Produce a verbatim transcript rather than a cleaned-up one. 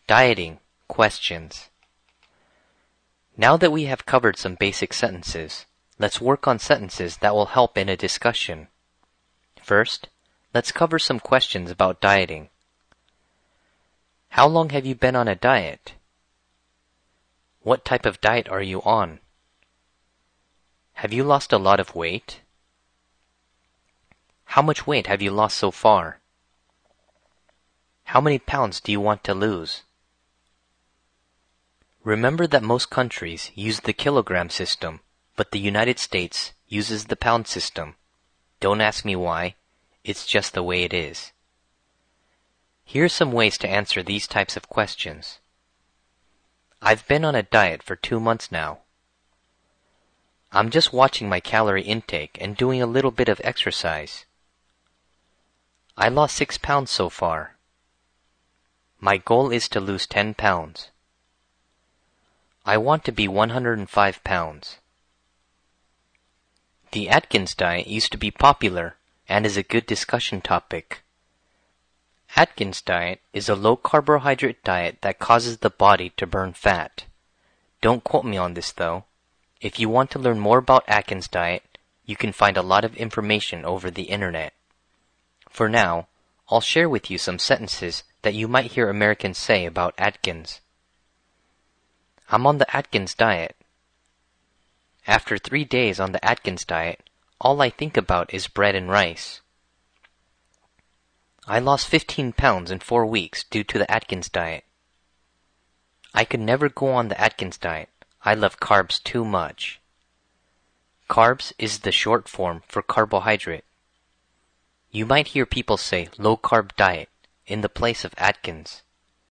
Dieting questions. Now that we have covered some basic sentences, let's work on sentences that will help in a discussion. First, let's cover some questions about dieting. How long have you been on a diet? What type of diet are you on? Have you lost a lot of weight? How much weight have you lost so far? How many pounds do you want to lose? Remember that most countries use the kilogram system, but the United States uses the pound system. Don't ask me why, it's just the way it is. Here are some ways to answer these types of questions. I've been on a diet for two months now. I'm just watching my calorie intake and doing a little bit of exercise. I lost six pounds so far. My goal is to lose ten pounds. I want to be one hundred five pounds. The Atkins diet used to be popular and is a good discussion topic. Atkins diet is a low-carbohydrate diet that causes the body to burn fat. Don't quote me on this though. If you want to learn more about Atkins diet, you can find a lot of information over the internet. For now, I'll share with you some sentences that you might hear Americans say about Atkins. I'm on the Atkins diet. After three days on the Atkins diet, all I think about is bread and rice. I lost fifteen pounds in four weeks due to the Atkins diet. I could never go on the Atkins diet. I love carbs too much. Carbs is the short form for carbohydrate. You might hear people say low-carb diet in the place of Atkins.